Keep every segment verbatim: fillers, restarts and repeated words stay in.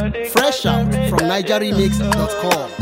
Fresh out from niger remix dot com.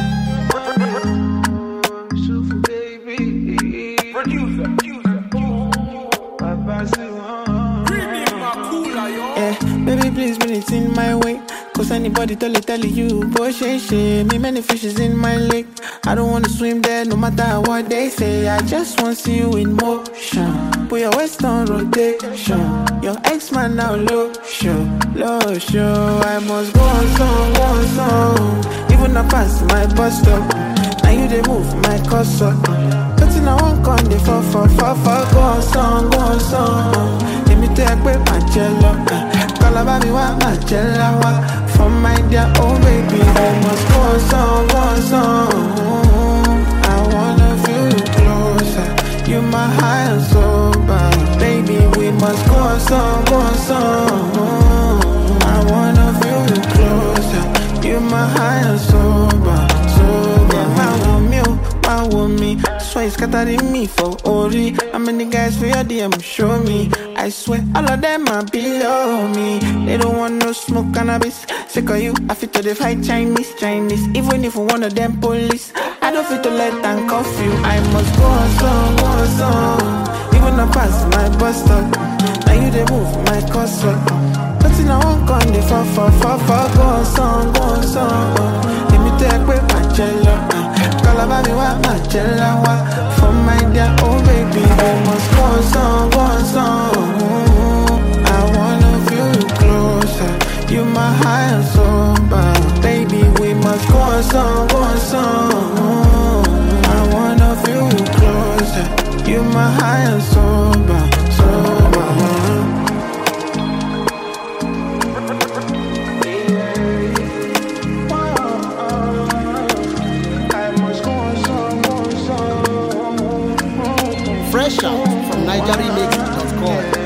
Yeah, baby, please bring it in my way. Cause anybody tell it, tell you, boy, she, she, me many fishes in my lake. I don't wanna swim there no matter what they say. I just wanna see you in motion. Put your waist on rotation. Your ex-man now low show, low show. I must go on song, go on song. Even I pass my bus stop. Now you they move my cursor. Nothing I won't come, they fall, fall, fall, fall. Go on song, go on song. Let me take with my jello. Call about me, what my jello. From my dear, oh baby, I must go on song, go on song. I wanna feel you closer. You my high and sober. Baby, we must go on song, go on song. I wanna feel you closer. You my high and sober, sober. My woman, my woman. Swear it's scattering me for Ori. How many guys for your D M show me? I swear all of them are below me. They don't want no smoke cannabis. Sick of you, I fit to the fight Chinese, Chinese. Even if one of them police, I don't fit to let them cuff you. I must go on song, go on song. Even I pass my bus stop. Now you they move my cursor. Nothing I won't come, they fall, fall, fall, fall. Go on song, go on song. Let me take with my jello. Call about me, what my jello. For my dear, oh baby, we must go on song, go on song. I wanna feel you closer. You my high and sober. Baby, we must go on song, go on song. I wanna feel you closer. You my high and sober, sober. Fresh out from niger remix dot com.